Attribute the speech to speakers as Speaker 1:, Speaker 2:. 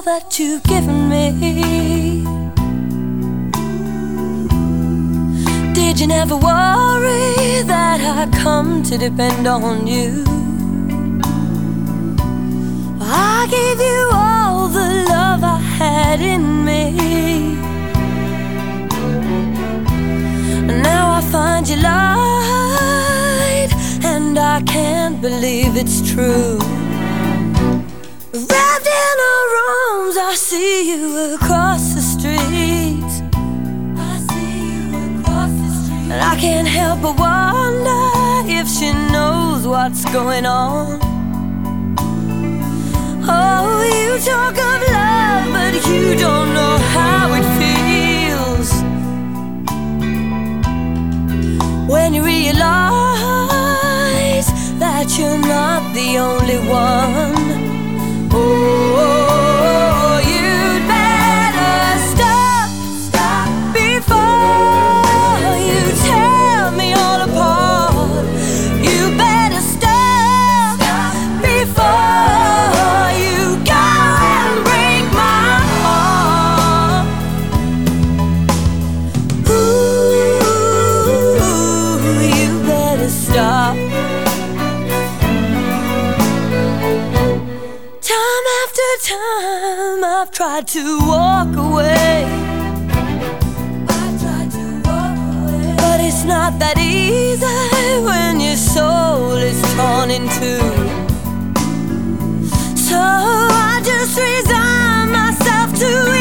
Speaker 1: that you've given me. Did you never worry that I'd come to depend on you? I gave you all the love I had in me. Now I find you lied, and I can't believe it's true. Wrapped in her arms, I see you across the street. And I can't help but wonder if she knows what's going on. Oh, you talk of love, but you don't know how it feels when you realize that you're not the only one. Oh, you'd better stop before you tear me all apart. You better stop before you go and break my heart. Ooh, you better stop. Time after time I've tried to walk away. But it's not that easy when your soul is torn in two. So I just resign myself to